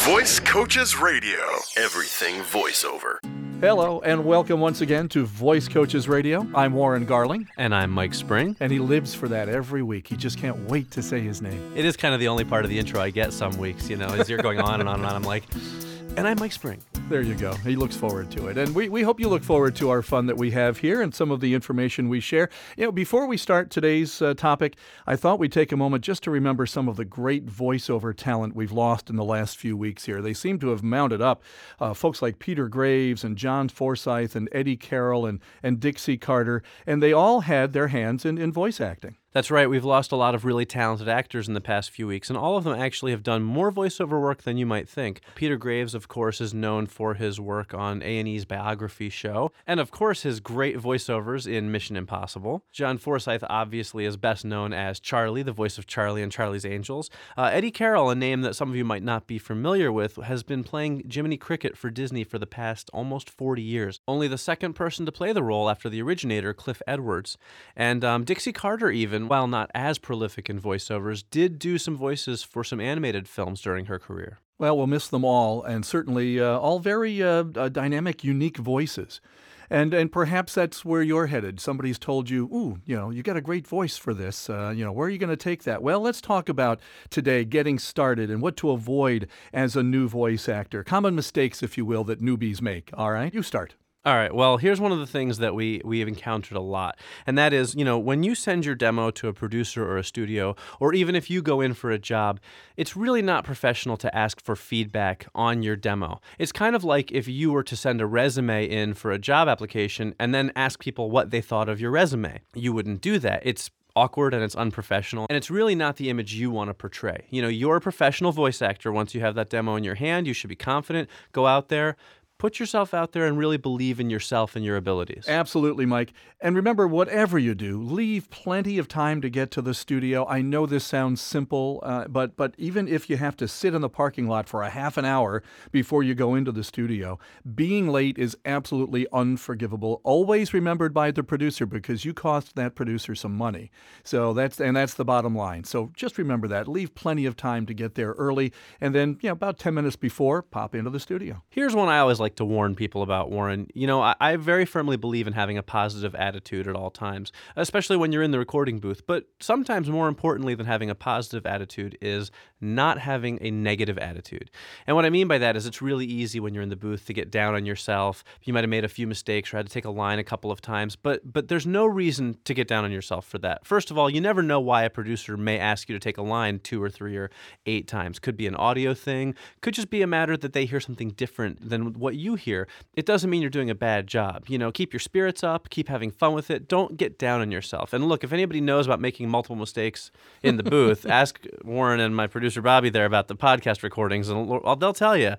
Voice Coaches Radio. Everything voiceover. Hello, and welcome once again to Voice Coaches Radio. I'm Warren Garling. And I'm Mike Spring. And he lives for that every week. He just can't wait to say his name. It is kind of the only part of the intro I get some weeks, as you're going on and on and on. I'm like, and I'm Mike Spring. There you go. He looks forward to it. And we hope you look forward to our fun that we have here and some of the information we share. Before we start today's topic, I thought we'd take a moment just to remember some of the great voiceover talent we've lost in the last few weeks here. They seem to have mounted up. Folks like Peter Graves and John Forsythe and Eddie Carroll and Dixie Carter, and they all had their hands in voice acting. That's right. We've lost a lot of really talented actors in the past few weeks, and all of them actually have done more voiceover work than you might think. Peter Graves, of course, is known for his work on A&E's biography show, and of course his great voiceovers in Mission Impossible. John Forsythe obviously is best known as Charlie, the voice of Charlie and Charlie's Angels. Eddie Carroll, a name that some of you might not be familiar with, has been playing Jiminy Cricket for Disney for the past almost 40 years. Only the second person to play the role after the originator, Cliff Edwards. And Dixie Carter even, while not as prolific in voiceovers, did do some voices for some animated films during her career. Well, we'll miss them all, and certainly all very dynamic, unique voices. And perhaps that's where you're headed. Somebody's told you, you got a great voice for this. Where are you going to take that? Well, let's talk about today getting started and what to avoid as a new voice actor. Common mistakes, if you will, that newbies make. All right, you start. All right, well, here's one of the things that we have encountered a lot, and that is, when you send your demo to a producer or a studio, or even if you go in for a job, it's really not professional to ask for feedback on your demo. It's kind of like if you were to send a resume in for a job application and then ask people what they thought of your resume. You wouldn't do that. It's awkward and it's unprofessional, and it's really not the image you want to portray. You're a professional voice actor. Once you have that demo in your hand, you should be confident, go out there, put yourself out there and really believe in yourself and your abilities. Absolutely, Mike. And remember, whatever you do, leave plenty of time to get to the studio. I know this sounds simple, but even if you have to sit in the parking lot for a half an hour before you go into the studio, being late is absolutely unforgivable. Always remembered by the producer, because you cost that producer some money. So that's the bottom line. So just remember that. Leave plenty of time to get there early, and then about 10 minutes before, pop into the studio. Here's one I always like to warn people about, Warren. I very firmly believe in having a positive attitude at all times, especially when you're in the recording booth. But sometimes more importantly than having a positive attitude is not having a negative attitude. And what I mean by that is it's really easy when you're in the booth to get down on yourself. You might have made a few mistakes or had to take a line a couple of times, but there's no reason to get down on yourself for that. First of all, you never know why a producer may ask you to take a line 2 or 3 or 8 times. Could be an audio thing, could just be a matter that they hear something different than what you hear. It doesn't mean you're doing a bad job. Keep your spirits up, keep having fun with it. Don't get down on yourself. And look, if anybody knows about making multiple mistakes in the booth, ask Warren and my producer Bobby there about the podcast recordings, and they'll tell you.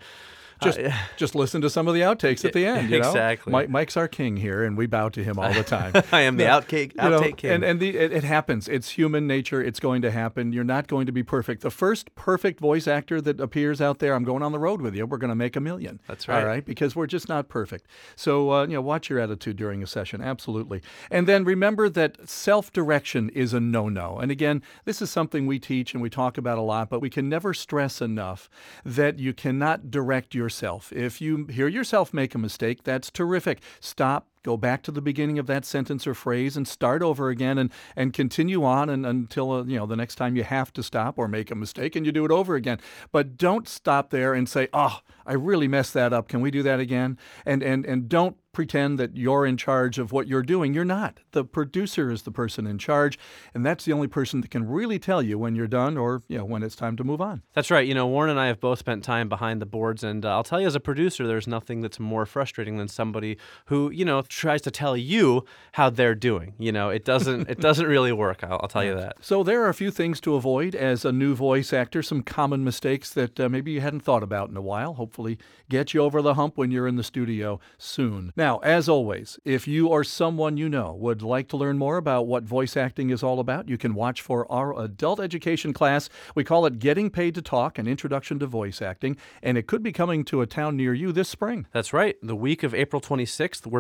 Just listen to some of the outtakes at the end. Exactly. Mike's our king here, and we bow to him all the time. I am the outtake king. And it happens. It's human nature. It's going to happen. You're not going to be perfect. The first perfect voice actor that appears out there, I'm going on the road with you. We're going to make $1 million. That's right. All right, because we're just not perfect. So watch your attitude during a session. Absolutely. And then remember that self-direction is a no-no. And again, this is something we teach and we talk about a lot, but we can never stress enough that you cannot direct yourself. If you hear yourself make a mistake, that's terrific. Stop. Go back to the beginning of that sentence or phrase and start over again and continue on until the next time you have to stop or make a mistake and you do it over again. But don't stop there and say, "Oh, I really messed that up. Can we do that again?" And don't pretend that you're in charge of what you're doing. You're not. The producer is the person in charge, and that's the only person that can really tell you when you're done or when it's time to move on. That's right. Warren and I have both spent time behind the boards, and I'll tell you, as a producer, there's nothing that's more frustrating than somebody who tries to tell you how they're doing. It doesn't really work. I'll tell you that. So there are a few things to avoid as a new voice actor. Some common mistakes that maybe you hadn't thought about in a while. Hopefully, get you over the hump when you're in the studio soon. Now, as always, if you or someone you know would like to learn more about what voice acting is all about, you can watch for our adult education class. We call it Getting Paid to Talk, an Introduction to Voice Acting, and it could be coming to a town near you this spring. That's right. The week of April 26th, we're planning on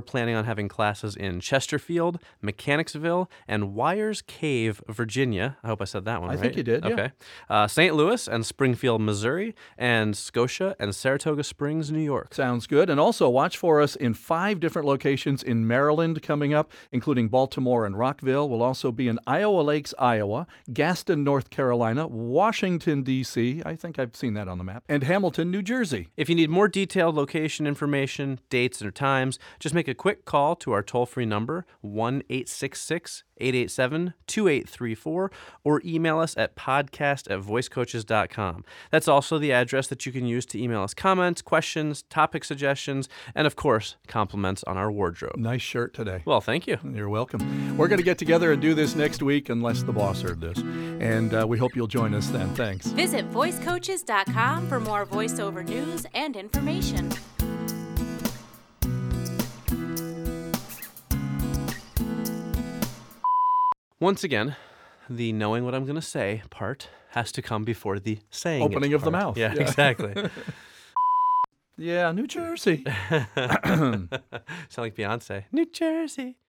on having classes in Chesterfield, Mechanicsville, and Wyers Cave, Virginia. I hope I said that one right. I think you did, yeah. Okay. St. Louis and Springfield, Missouri, and Scotia and Saratoga Springs, New York. Sounds good. And also watch for us in 5 different locations in Maryland coming up, including Baltimore and Rockville. We'll also be in Iowa Lakes, Iowa, Gaston, North Carolina, Washington, D.C. I think I've seen that on the map, and Hamilton, New Jersey. If you need more detailed location information, dates, or times, just make a quick call to our toll-free number, 1-866-887-2834, or email us at podcast@voicecoaches.com. That's also the address that you can use to email us comments, questions, topic suggestions, and of course, compliments on our wardrobe. Nice shirt today. Well, thank you. You're welcome. We're going to get together and do this next week, unless the boss heard this. And we hope you'll join us then. Thanks. Visit voicecoaches.com for more voiceover news and information. Once again, the knowing what I'm going to say part has to come before the saying Opening it of the part. mouth. Yeah, Yeah. exactly. Yeah, New Jersey. Sound like Beyonce. New Jersey.